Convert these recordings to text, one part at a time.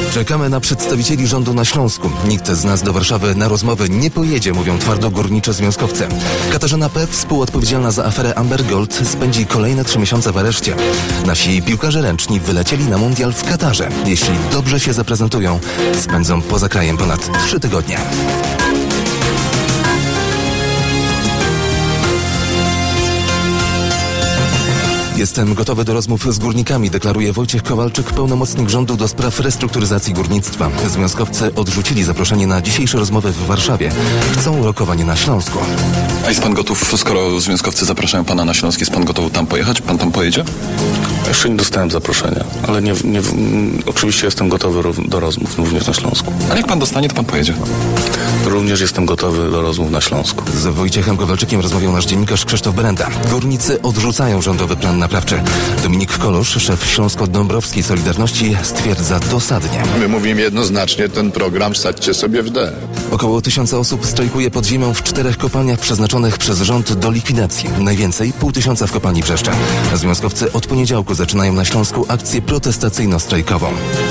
Czekamy na przedstawicieli rządu na Śląsku. Nikt z nas do Warszawy na rozmowy nie pojedzie, mówią twardo górnicze związkowcy. Katarzyna P., współodpowiedzialna za aferę Amber Gold, spędzi kolejne 3 miesiące w areszcie. Nasi piłkarze ręczni wylecieli na mundial w Katarze. Jeśli dobrze się zaprezentują, spędzą poza krajem ponad 3 tygodnie. Jestem gotowy do rozmów z górnikami, deklaruje Wojciech Kowalczyk, pełnomocnik rządu do spraw restrukturyzacji górnictwa. Związkowcy odrzucili zaproszenie na dzisiejsze rozmowy w Warszawie. Chcą rokowanie na Śląsku. A jest pan gotów, skoro związkowcy zapraszają pana na Śląsk, jest pan gotowy tam pojechać? Pan tam pojedzie? Jeszcze nie dostałem zaproszenia, ale oczywiście jestem gotowy do rozmów również na Śląsku. Ale jak pan dostanie, to pan pojedzie? Również jestem gotowy do rozmów na Śląsku. Z Wojciechem Kowalczykiem rozmawiał nasz dziennikarz Krzysztof Berenda. Górnicy odrzucają rządowy plan naprawczy. Dominik Kolosz, szef Śląsko-Dąbrowskiej Solidarności, stwierdza dosadnie. My mówimy jednoznacznie, ten program wsadźcie sobie w D. Około 1000 osób strajkuje pod ziemią w 4 kopalniach przeznaczonych przez rząd do likwidacji. Najwięcej 500 w kopalni Brzeszcza. Związkowcy od poniedziałku zaczynają na Śląsku akcję protestacyjno-strajkową.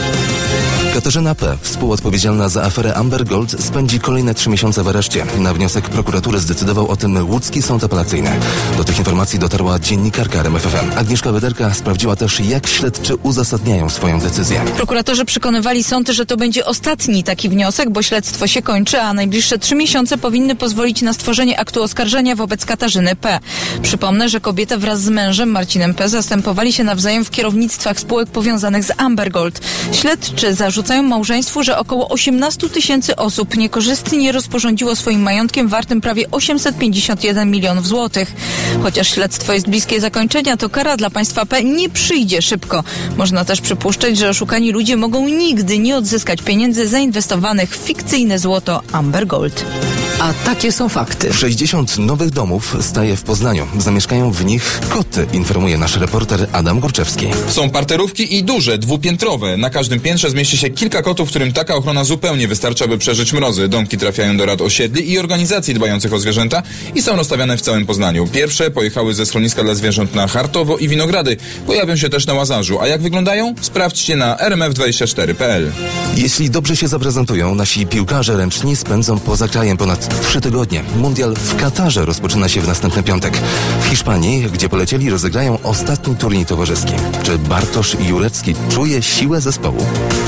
Katarzyna P., współodpowiedzialna za aferę Amber Gold, spędzi kolejne 3 miesiące w areszcie. Na wniosek prokuratury zdecydował o tym łódzki sąd apelacyjny. Do tych informacji dotarła dziennikarka RMF FM. Agnieszka Wederka sprawdziła też, jak śledczy uzasadniają swoją decyzję. Prokuratorzy przekonywali sąd, że to będzie ostatni taki wniosek, bo śledztwo się kończy, a najbliższe 3 miesiące powinny pozwolić na stworzenie aktu oskarżenia wobec Katarzyny P. Przypomnę, że kobieta wraz z mężem Marcinem P. zastępowali się nawzajem w kierownictwach spółek powiązanych z Amber Gold. Śledczy zarzucają małżeństwu, że około 18 000 osób niekorzystnie rozporządziło swoim majątkiem wartym prawie 851 milionów złotych. Chociaż śledztwo jest bliskie zakończenia, to kara dla państwa P. nie przyjdzie szybko. Można też przypuszczać, że oszukani ludzie mogą nigdy nie odzyskać pieniędzy zainwestowanych w fikcyjne złoto Amber Gold. A takie są fakty. 60 nowych domów staje w Poznaniu. Zamieszkają w nich koty, informuje nasz reporter Adam Górczewski. Są parterówki i duże, dwupiętrowe. Na każdym piętrze zmieści się kilka kotów, którym taka ochrona zupełnie wystarcza, by przeżyć mrozy. Domki trafiają do rad osiedli i organizacji dbających o zwierzęta i są rozstawiane w całym Poznaniu. Pierwsze pojechały ze schroniska dla zwierząt na Chartowo i Winogrady. Pojawią się też na Łazarzu. A jak wyglądają? Sprawdźcie na rmf24.pl. Jeśli dobrze się zaprezentują, nasi piłkarze ręczni spędzą poza krajem ponad 3 tygodnie. Mundial w Katarze rozpoczyna się w następny piątek. W Hiszpanii, gdzie polecieli, rozegrają ostatni turniej towarzyski. Czy Bartosz Jurecki czuje siłę zespołu?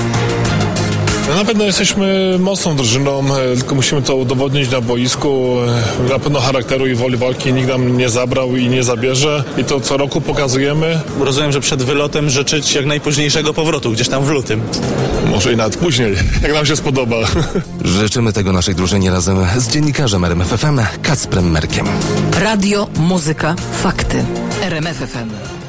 Na pewno jesteśmy mocną drużyną, tylko musimy to udowodnić na boisku. Na pewno charakteru i woli walki nikt nam nie zabrał i nie zabierze. I to co roku pokazujemy. Rozumiem, że przed wylotem życzyć jak najpóźniejszego powrotu, gdzieś tam w lutym. Może i nawet później, jak nam się spodoba. Życzymy tego naszej drużynie razem z dziennikarzem RMF FM Kacprem Merkiem. Radio, muzyka, fakty. RMF FM.